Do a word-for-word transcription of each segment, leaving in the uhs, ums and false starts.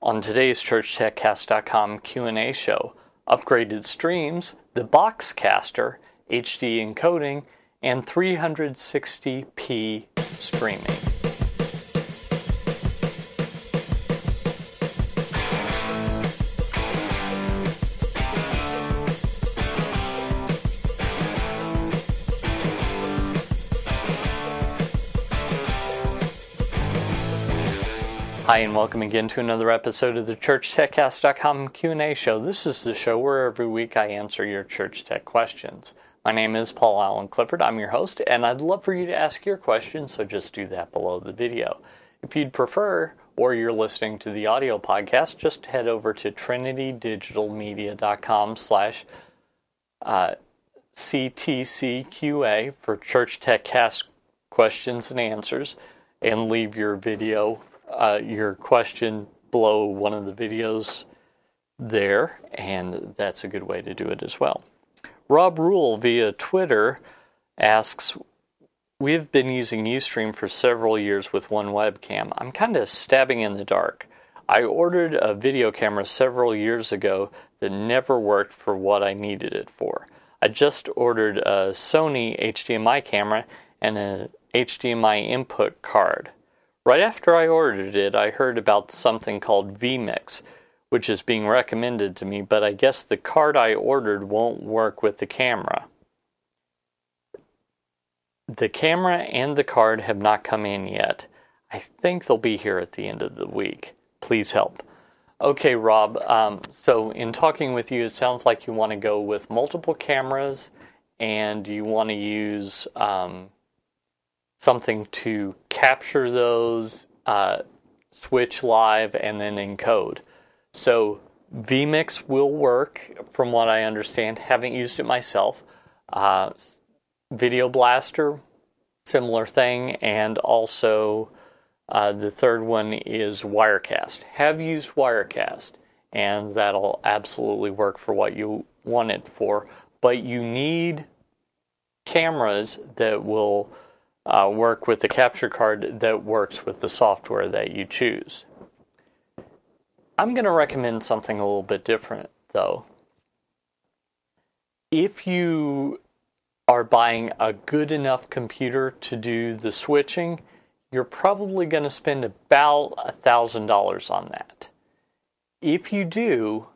On today's Church Tech Cast dot com Q and A show, upgraded streams, the Boxcaster, H D encoding, and three sixty p streaming. Hi, and welcome again to another episode of the Church Tech Cast dot com Q and A show. This is the show where every week I answer your church tech questions. My name is Paul Allen Clifford. I'm your host, and I'd love for you to ask your questions, so just do that below the video. If you'd prefer, or you're listening to the audio podcast, just head over to trinity digital media dot com slash C T C Q A for Church Tech Cast questions and answers, and leave your video Uh, your question below one of the videos there, and that's a good way to do it as well. Rob Rule via Twitter asks, we've been using Ustream for several years with one webcam. I'm kind of stabbing in the dark. I ordered a video camera several years ago that never worked for what I needed it for. I just ordered a Sony H D M I camera and an H D M I input card. Right after I ordered it, I heard about something called vMix, which is being recommended to me, but I guess the card I ordered won't work with the camera. The camera and the card have not come in yet. I think they'll be here at the end of the week. Please help. Okay, Rob, um, so in talking with you, it sounds like you want to go with multiple cameras, and you want to use Um, something to capture those, uh, switch live, and then encode. So vMix will work, from what I understand. Haven't used it myself. Uh, Video Blaster, similar thing, and also uh, the third one is Wirecast. Have used Wirecast, and that'll absolutely work for what you want it for. But you need cameras that will Uh, work with the capture card that works with the software that you choose. I'm going to recommend something a little bit different, though. If you are buying a good enough computer to do the switching, you're probably going to spend about one thousand dollars on that. If you do,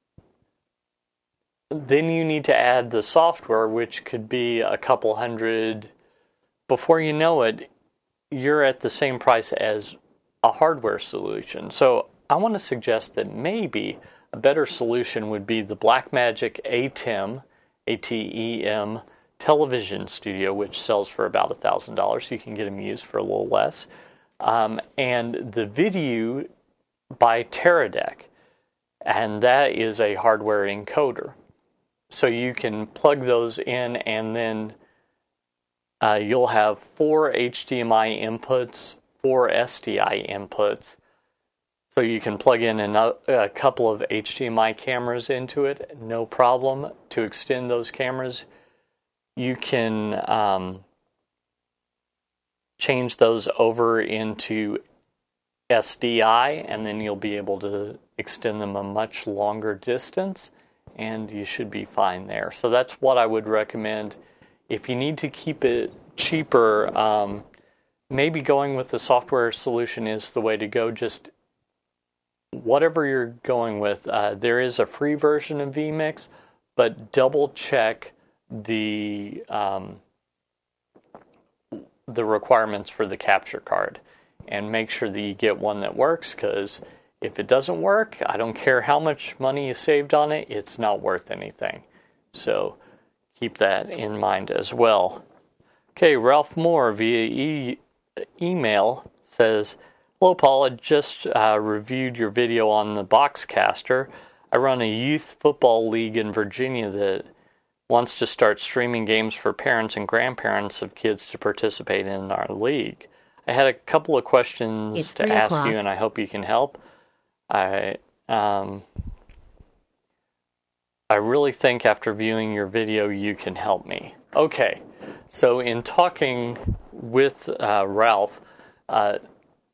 then you need to add the software, which could be a couple hundred. Before you know it, you're at the same price as a hardware solution. So I want to suggest that maybe a better solution would be the Blackmagic ATEM, A T E M television studio, which sells for about one thousand dollars. You can get them used for a little less. Um, and the Vidue by Teradek, and that is a hardware encoder. So you can plug those in, and then Uh, you'll have four H D M I inputs, four S D I inputs. So you can plug in a, a couple of H D M I cameras into it, no problem. To extend those cameras, you can um, change those over into S D I, and then you'll be able to extend them a much longer distance, and you should be fine there. So that's what I would recommend. If you need to keep it cheaper, um, maybe going with the software solution is the way to go. Just whatever you're going with. Uh, there is a free version of vMix, but double check the um, the requirements for the capture card and make sure that you get one that works, because if it doesn't work, I don't care how much money you saved on it, it's not worth anything. So keep that in mind as well. Okay, Ralph Moore via e- email says, hello, Paul. I just uh, reviewed your video on the Boxcaster. I run a youth football league in Virginia that wants to start streaming games for parents and grandparents of kids to participate in our league. I had a couple of questions It's to ask you, and I hope you can help. I um, I really think after viewing your video, you can help me. Okay, so in talking with uh, Ralph, uh,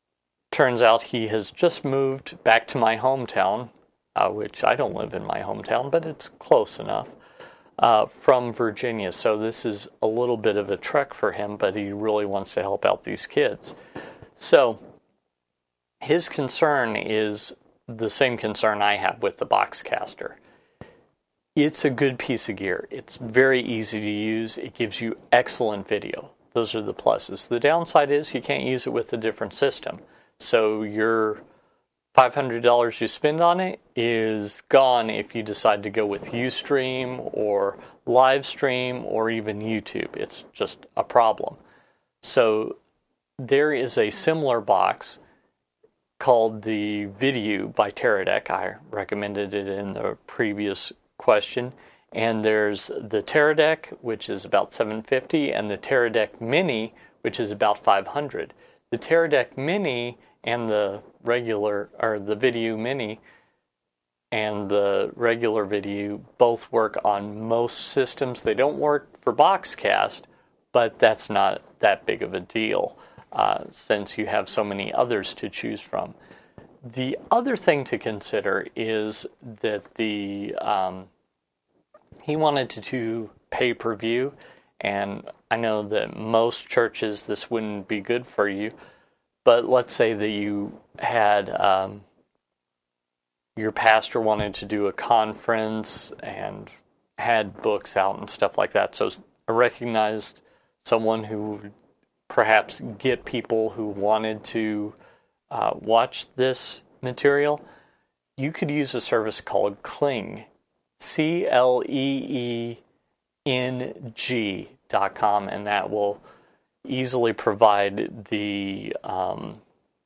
turns out he has just moved back to my hometown, uh, which I don't live in my hometown, but it's close enough, uh, from Virginia. So this is a little bit of a trek for him, but he really wants to help out these kids. So his concern is the same concern I have with the Boxcaster. It's a good piece of gear. It's very easy to use. It gives you excellent video. Those are the pluses. The downside is you can't use it with a different system. So your five hundred dollars you spend on it is gone if you decide to go with Ustream or Livestream or even YouTube. It's just a problem. So there is a similar box called the Vidue by Teradek. I recommended it in the previous question. And there's the Teradek, which is about seven hundred fifty dollars, and the Teradek Mini, which is about five hundred dollars. The Teradek Mini and the regular, or the Vidue Mini and the regular Vidue both work on most systems. They don't work for Boxcast, but that's not that big of a deal uh, since you have so many others to choose from. The other thing to consider is that the um, he wanted to do pay-per-view, and I know that most churches this wouldn't be good for you, but let's say that you had um, your pastor wanted to do a conference and had books out and stuff like that. So I recognized someone who would perhaps get people who wanted to uh, watch this material. You could use a service called Cling, C L E E N G dot com, and that will easily provide the um,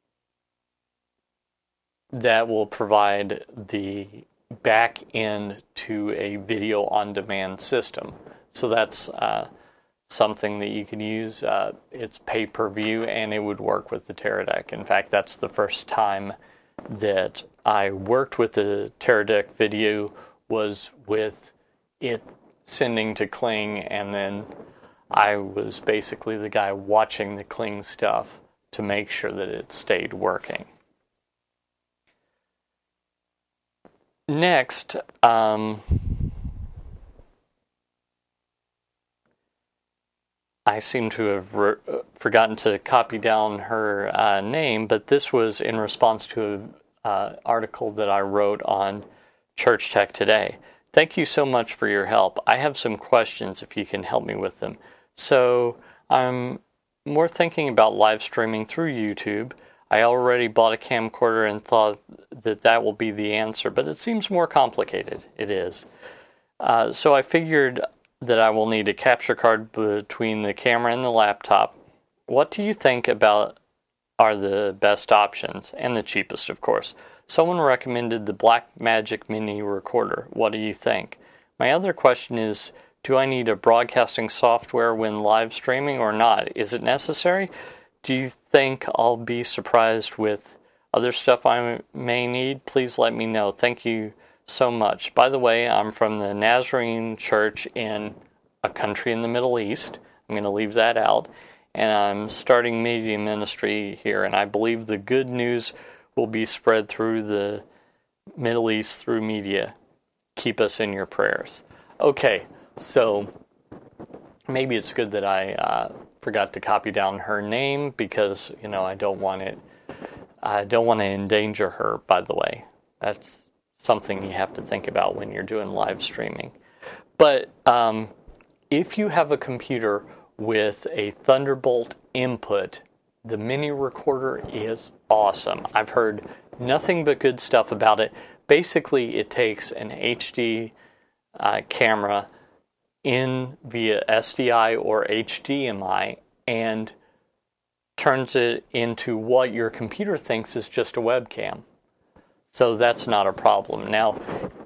that will provide the back end to a video on demand system. So that's uh, something that you can use. Uh, it's pay per view, and it would work with the Teradek. In fact, that's the first time that I worked with the Teradek Vidue was with it sending to Cling, and then I was basically the guy watching the Cling stuff to make sure that it stayed working. Next, um, I seem to have re- forgotten to copy down her uh, name, but this was in response to an uh, article that I wrote on Church Tech Today. Thank you so much for your help. I have some questions if you can help me with them. So I'm more thinking about live streaming through YouTube. I already bought a camcorder and thought that that will be the answer, but it seems more complicated. It is. Uh, so I figured that I will need a capture card between the camera and the laptop. What do you think about are the best options, and the cheapest, of course? Someone recommended the Blackmagic Mini recorder. What do you think? My other question is, do I need a broadcasting software when live streaming or not? Is it necessary? Do you think I'll be surprised with other stuff I may need? Please let me know. Thank you so much. By the way, I'm from the Nazarene Church in a country in the Middle East. I'm going to leave that out. And I'm starting media ministry here, and I believe the good news will be spread through the Middle East through media. Keep us in your prayers. Okay, so maybe it's good that I uh, forgot to copy down her name because, you know, I don't want it, I don't want to endanger her, by the way. That's something you have to think about when you're doing live streaming. But um, if you have a computer with a Thunderbolt input, the mini recorder is awesome. I've heard nothing but good stuff about it. Basically, it takes an H D uh, camera in via S D I or H D M I and turns it into what your computer thinks is just a webcam. So that's not a problem. Now,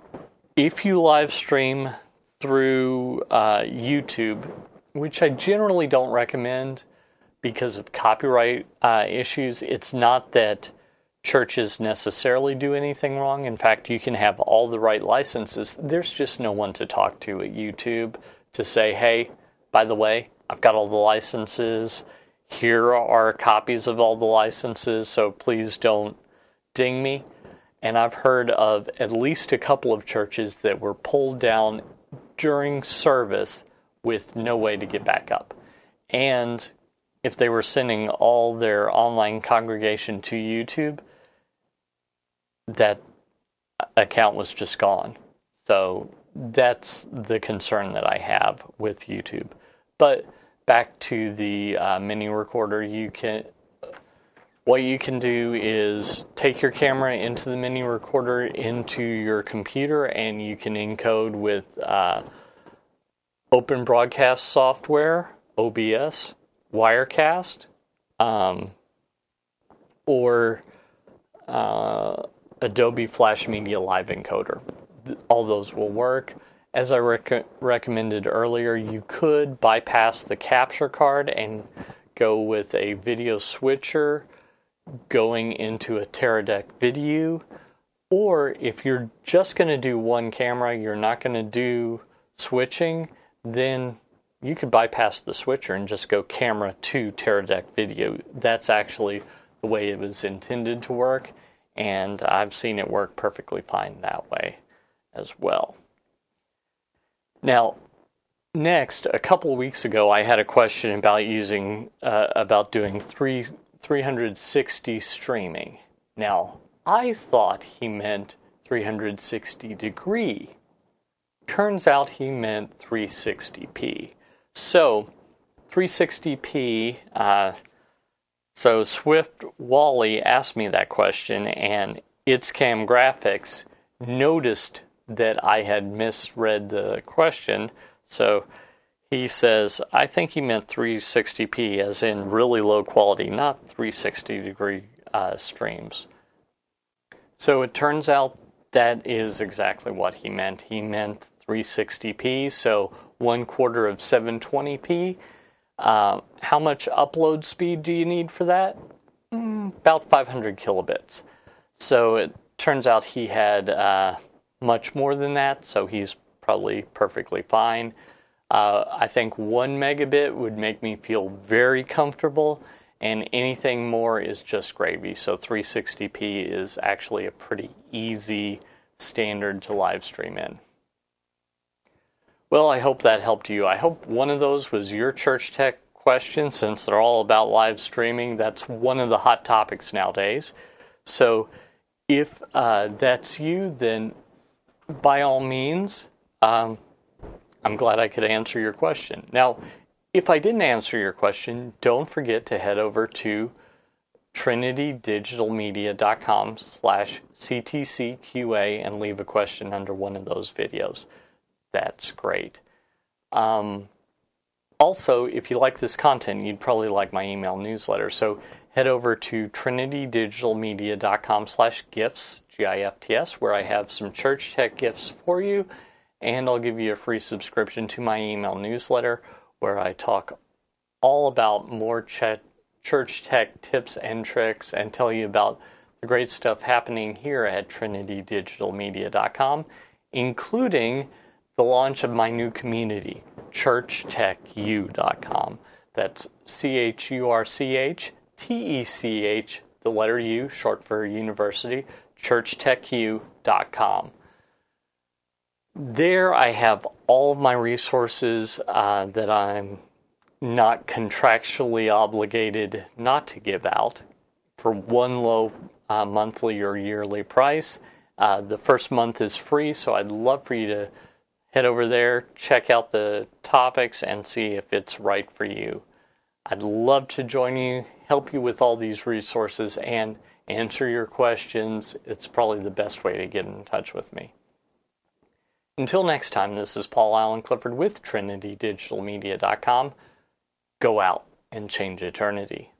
if you live stream through uh, YouTube, which I generally don't recommend because of copyright uh, issues, it's not that churches necessarily do anything wrong. In fact, you can have all the right licenses. There's just no one to talk to at YouTube to say, hey, by the way, I've got all the licenses. Here are copies of all the licenses, so please don't ding me. And I've heard of at least a couple of churches that were pulled down during service with no way to get back up. And if they were sending all their online congregation to YouTube, that account was just gone. So that's the concern that I have with YouTube. But back to the uh, mini recorder, you can, what you can do is take your camera into the mini recorder into your computer, and you can encode with uh, Open Broadcast Software, O B S, Wirecast, um, or uh, Adobe Flash Media Live Encoder. All those will work. As I rec- recommended earlier, you could bypass the capture card and go with a video switcher going into a Teradek video. Or if you're just going to do one camera, you're not going to do switching, then you could bypass the switcher and just go camera to Teradek video. That's actually the way it was intended to work, and I've seen it work perfectly fine that way as well. Now, next, a couple of weeks ago, I had a question about using, uh, about doing three, three sixty streaming. Now, I thought he meant three sixty degree. Turns out he meant three sixty p. So, three sixty p, uh, so Swift Wally asked me that question, and ItsCam Graphics noticed that I had misread the question. So he says, I think he meant three sixty p, as in really low quality, not three sixty degree uh, streams. So it turns out that is exactly what he meant. He meant three sixty p, so one quarter of seven twenty p. Uh, how much upload speed do you need for that? Mm, about five hundred kilobits. So it turns out he had uh, much more than that, so he's probably perfectly fine. Uh, I think one megabit would make me feel very comfortable, and anything more is just gravy. So three sixty p is actually a pretty easy standard to live stream in. Well, I hope that helped you. I hope one of those was your church tech question, since they're all about live streaming. That's one of the hot topics nowadays. So if uh, that's you, then by all means, um, I'm glad I could answer your question. Now, if I didn't answer your question, don't forget to head over to trinitydigitalmedia.com slash CTCQA and leave a question under one of those videos. That's great. Um, also, if you like this content, you'd probably like my email newsletter. So head over to trinitydigitalmedia.com slash gifts, G I F T S, where I have some church tech gifts for you, and I'll give you a free subscription to my email newsletter, where I talk all about more ch- church tech tips and tricks and tell you about the great stuff happening here at trinity digital media dot com, including the launch of my new community, church tech u dot com. That's C H U R C H T E C H, the letter U, short for university, church tech u dot com. There I have all of my resources uh, that I'm not contractually obligated not to give out for one low uh, monthly or yearly price. Uh, the first month is free, so I'd love for you to head over there, check out the topics, and see if it's right for you. I'd love to join you, help you with all these resources, and answer your questions. It's probably the best way to get in touch with me. Until next time, this is Paul Allen Clifford with Trinity Digital Media dot com. Go out and change eternity.